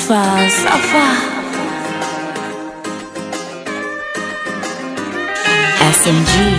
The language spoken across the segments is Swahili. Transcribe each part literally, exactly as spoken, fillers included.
Safa, Safa. S M G.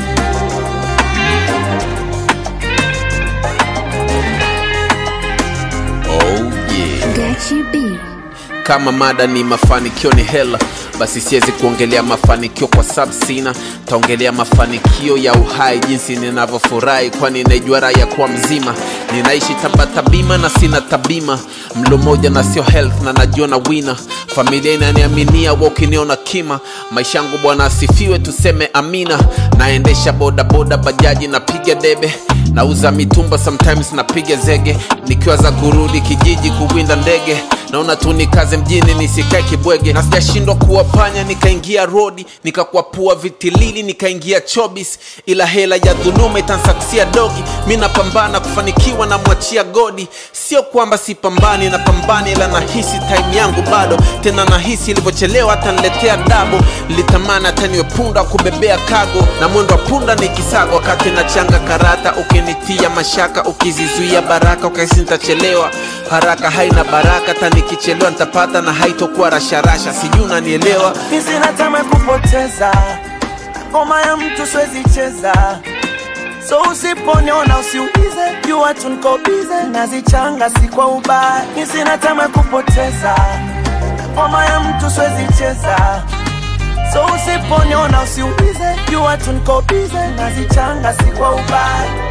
Kama mada ni mafanikio ni hela, basi siwezi kuongelea mafanikio kwa sababu sina. Taongelea mafanikio ya uhai, jinsi ninavyofurahi kwani najua raha ya kuwa mzima. Ninaishi tabata bima na sina tabima, mlo moja na sio health na najua na wina. Familia inaniaminia wakiniona kima, maisha yangu Bwana asifiwe tuseme amina. Naendesha boda boda bajaji na piga debe, nauza mitumba sometimes na piga zege. Nikiwa za kurudi kijiji kuwinda ndege, naona tu nikaze mjini nisikae kibwege. Na sijashindwa kuwapanya nikaingia rodi, nikakwapua vitilili nikaingia chobis. Ila hela ya dhuluma itansaksia dogi, mimi napambana kufanikiwa na mwachia godi. Sio kwamba sipambani na pambani, ila nahisi time yangu bado. Tena nahisi ilivyochelewa hata niletea dabo. Litamana hata niwe punda kubebea kago, na mwendo wa punda ni kisago wakati na changa karata. Ukinitia mashaka ukizizuia baraka, ukahisi nitachelewa. Haraka haina baraka, hata nikichelewa nitapata na haitokuwa rasharasha. Sijui unanielewa. Sina tamaa kupoteza, ngoma ya mtu siwezi cheza. So usiponiona usiulize, jua tu niko busy, nazichanga si kwa ubaya. Sina tamaa kupoteza, ngoma ya mtu siwezi cheza. So usiponiona usiulize, jua tu niko busy, nazichanga si kwa ubaya.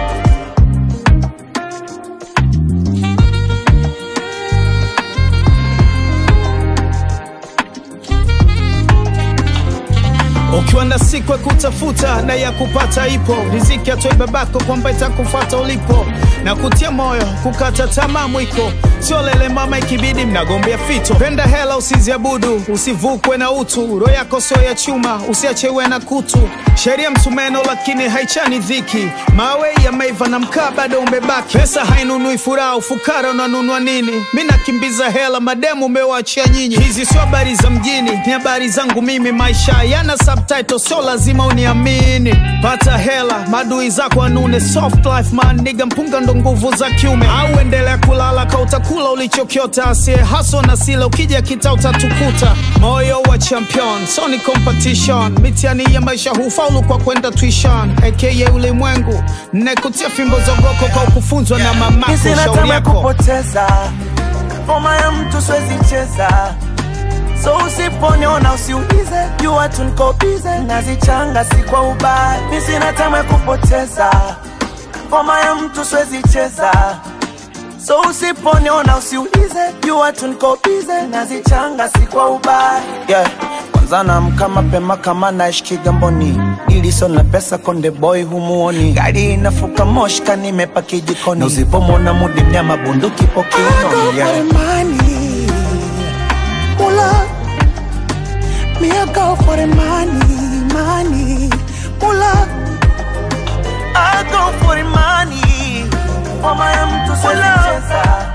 Ukiwa na siku ya kutafuta na ya kupata ipo, riziki atoe babako kwamba itakufuata ulipo. Na kutia moyo kukata tamaa mwiko, sio lele mama ikibidi mnagombea fito. Penda hela usiziabudu, usivukwe na utu. Roho yako sio ya chuma, usiachewe na kutu. Sheria msumeno lakini haichani dhiki, mawe ya maiva na mkaa bado umebaki. Pesa hainunui furaha, ufukara unanunua nini? Mimi nakimbiza hela, mademu umewaachia nyinyi. Hizi sio habari za mjini, ni habari zangu mimi. Maisha yana subtitle, so lazima uniamini. Pata hela, madui zako anune. Soft life man, nigga mpunga ndo nguvu za kiume. Au endelea kulala ka utakula ulichokiota. Asiye haso na sila, ukija kita utatukuta. Moyo wa champion, so ni competition. Mitiani ya maisha hufaulu kwa kwenda tuition. Aka ulimwengu, nekutia fimbo zogoko kwa kufunzwa na mamako. Shauri yako kupoteza, ngoma ya mtu siwezi cheza. So usiponiona usiulize, jua tu niko busy, nazichanga si kwa ubaya. Sina tamaa kupoteza, ngoma ya mtu siwezi cheza. So usiponiona usiulize, jua tu niko busy, nazichanga si kwa ubaya. Yeah, kwanza naamka mapema kama naishi Kigamboni. Ili sio na pesa konde boy humuoni. Gari inafuka moshka nimepaki jikoni. Na usipomona mudi mnyama bunduki pokiunoni. Yeah, I go for the money, pull up. Me I go for the money, money, pull up. I go for the money, mama ya mtu siwezi cheza.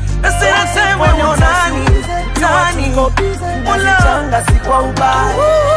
Nasema sema nani, nani, pull up. Nazichanga si kwa ubaya.